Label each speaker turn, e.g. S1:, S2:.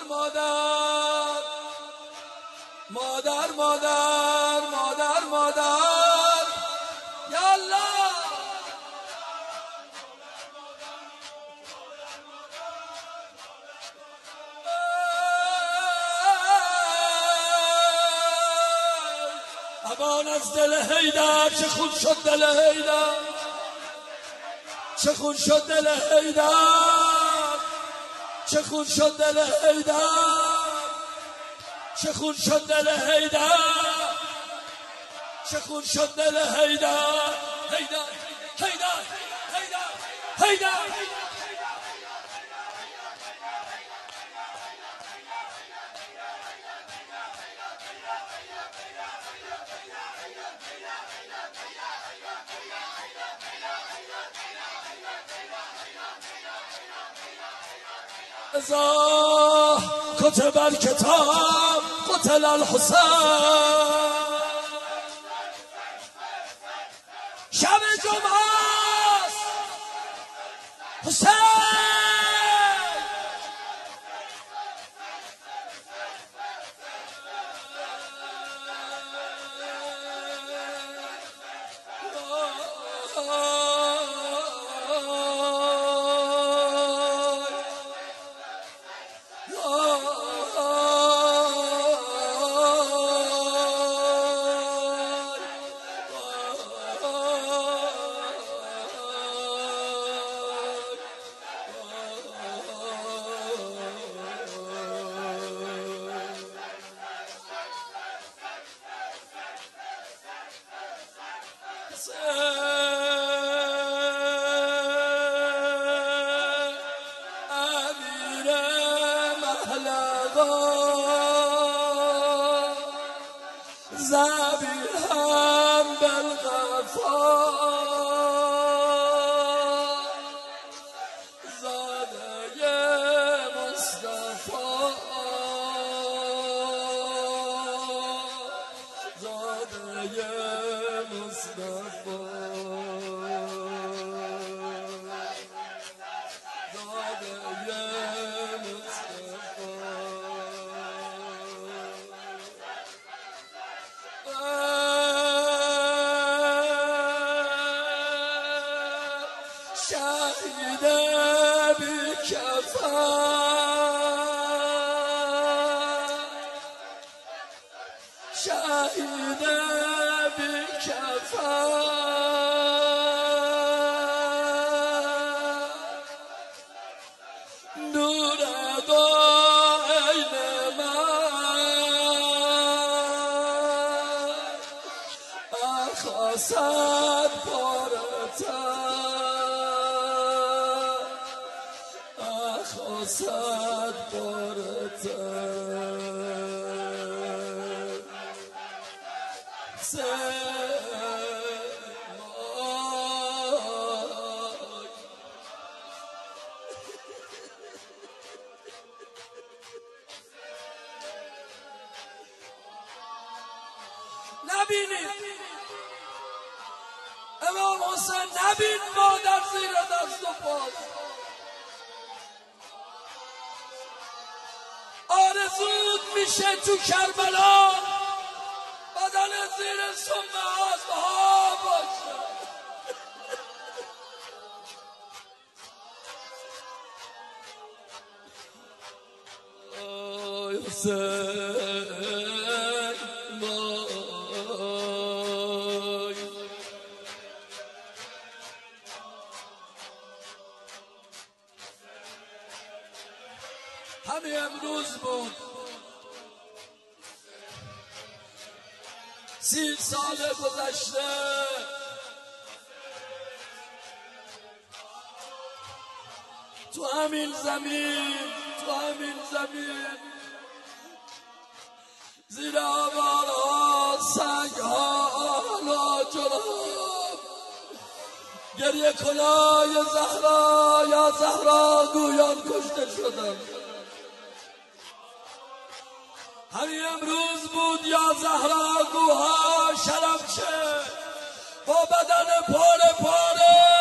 S1: مادر مادر مادر مادر مادر یا الله امان از دل حیدر چه خون شد دل حیدر چه خون شد دل حیدر چه خون شد دل حیدر چه خون شد دل حیدر چه خون شد دل حیدر حیدر حیدر حیدر حیدر ازا کتب الکتاب قتل الحسین شب جمعه است حسین امیر محلقا ذبیحا بالغفا زاده مصطفی زاده مصطفی شهید بی‌کفن شهید بی‌کفن نور دو عین من اخاصد بارتر اخاصد بارتر نبینید امام حسین نبین مادر زیر دست و پاست آرزود میشه تو کربلا بدن زیر سم اسبها باشه آی حسین همین امروز بود 30 سال گذشته تو همین زمین زیر آوارها سنگها آهلا جلاب گریه کنای زهرا یا زهرا گویان کشته شدن همین امروز بود یا زهرا گوها شرمچه با بدن پاره پاره